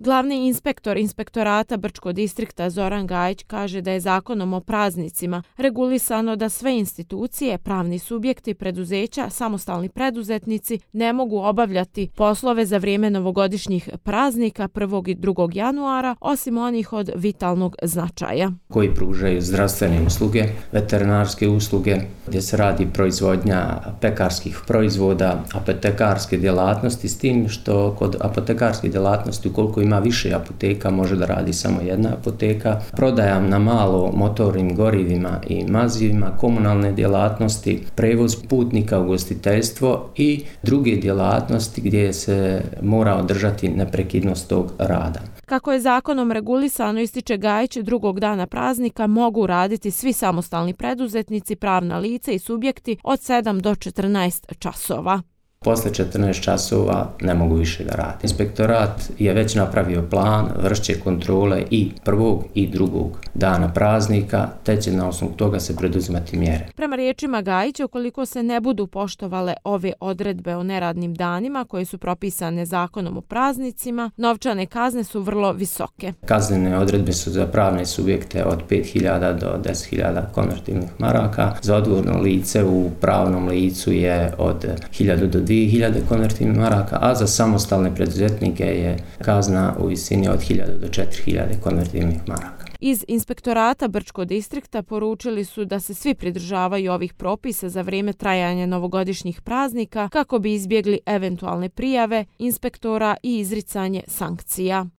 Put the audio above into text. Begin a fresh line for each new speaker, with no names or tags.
Glavni inspektor Inspektorata Brčkog distrikta Zoran Gajić kaže da je zakonom o praznicima regulisano da sve institucije, pravni subjekti, preduzeća, samostalni preduzetnici ne mogu obavljati poslove za vrijeme novogodišnjih praznika 1. i 2. januara, osim onih od vitalnog značaja.
Koji pružaju zdravstvene usluge, veterinarske usluge, gdje se radi proizvodnja pekarskih proizvoda, apotekarske djelatnosti, s tim što kod apotekarske djelatnosti ukoliko ima više apoteka može da radi samo jedna apoteka, prodaja na malo motornim gorivima i mazivima, komunalne djelatnosti, prevoz putnika, ugostiteljstvo i druge djelatnosti gdje se mora održati neprekidnost tog rada.
Kako je zakonom regulisano, ističe Gajić, drugog dana praznika mogu raditi svi samostalni preduzetnici, pravna lica i subjekti od 7 do 14 časova.
Posle 14 časova ne mogu više da rade. Inspektorat je već napravio plan, vršće kontrole i prvog i drugog dana praznika, te će na osnovu toga se preduzimati mjere.
Prema riječima Gajića, ukoliko se ne budu poštovale ove odredbe o neradnim danima koje su propisane zakonom o praznicima, novčane kazne su vrlo visoke.
Kaznene odredbe su za pravne subjekte od 5.000 do 10.000 konvertibilnih maraka. Za odgovorno lice u pravnom licu je od 1.000 do 2.000 konvertibilnih maraka, a za samostalne preduzetnike je kazna u visini od 1.000 do 4.000 konvertibilnih maraka.
Iz Inspektorata Brčkog distrikta poručili su da se svi pridržavaju ovih propisa za vrijeme trajanja novogodišnjih praznika kako bi izbjegli eventualne prijave inspektora i izricanje sankcija.